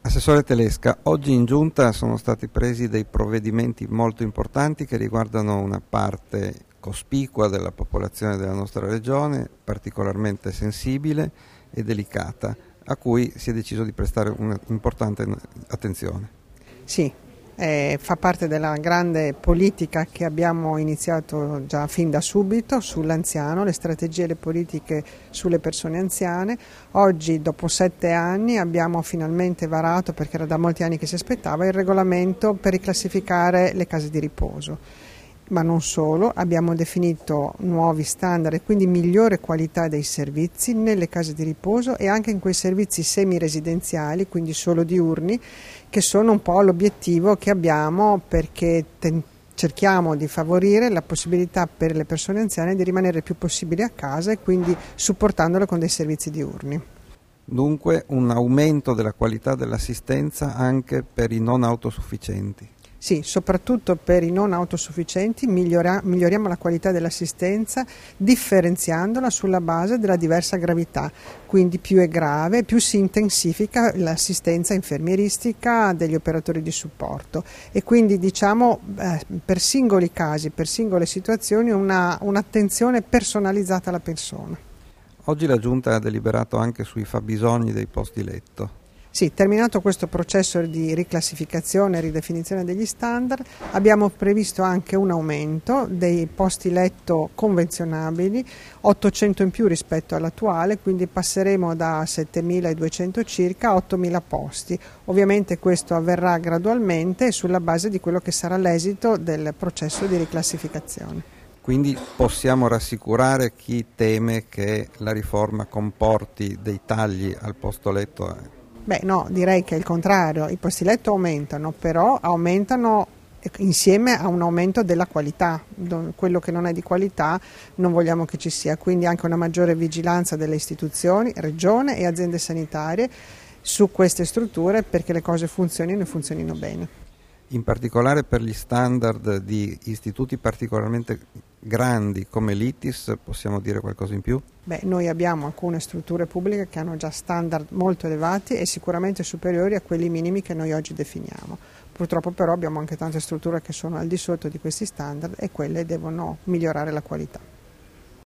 Assessore Telesca, oggi in Giunta sono stati presi dei provvedimenti molto importanti che riguardano una parte cospicua della popolazione della nostra regione, particolarmente sensibile e delicata, a cui si è deciso di prestare un'importante attenzione. Sì, fa parte della grande politica che abbiamo iniziato già fin da subito sull'anziano, le strategie e le politiche sulle persone anziane. Oggi, dopo 7 anni, abbiamo finalmente varato, perché era da molti anni che si aspettava, il regolamento per riclassificare le case di riposo. Ma non solo, abbiamo definito nuovi standard e quindi migliore qualità dei servizi nelle case di riposo e anche in quei servizi semiresidenziali, quindi solo diurni, che sono un po' l'obiettivo che abbiamo, perché cerchiamo di favorire la possibilità per le persone anziane di rimanere il più possibile a casa e quindi supportandole con dei servizi diurni. Dunque un aumento della qualità dell'assistenza anche per i non autosufficienti. Sì, soprattutto per i non autosufficienti miglioriamo la qualità dell'assistenza differenziandola sulla base della diversa gravità, quindi più è grave, più si intensifica l'assistenza infermieristica degli operatori di supporto e quindi per singoli casi, per singole situazioni un'attenzione personalizzata alla persona. Oggi la Giunta ha deliberato anche sui fabbisogni dei posti letto. Sì, terminato questo processo di riclassificazione e ridefinizione degli standard, abbiamo previsto anche un aumento dei posti letto convenzionabili, 800 in più rispetto all'attuale, quindi passeremo da 7.200 circa a 8.000 posti. Ovviamente questo avverrà gradualmente sulla base di quello che sarà l'esito del processo di riclassificazione. Quindi possiamo rassicurare chi teme che la riforma comporti dei tagli al posto letto? Beh no, direi che è il contrario, i posti letto aumentano, però aumentano insieme a un aumento della qualità, quello che non è di qualità non vogliamo che ci sia, quindi anche una maggiore vigilanza delle istituzioni, regione e aziende sanitarie su queste strutture perché le cose funzionino e funzionino bene. In particolare per gli standard di istituti particolarmente grandi come l'ITIS, possiamo dire qualcosa in più? Beh, noi abbiamo alcune strutture pubbliche che hanno già standard molto elevati e sicuramente superiori a quelli minimi che noi oggi definiamo. Purtroppo però abbiamo anche tante strutture che sono al di sotto di questi standard e quelle devono migliorare la qualità.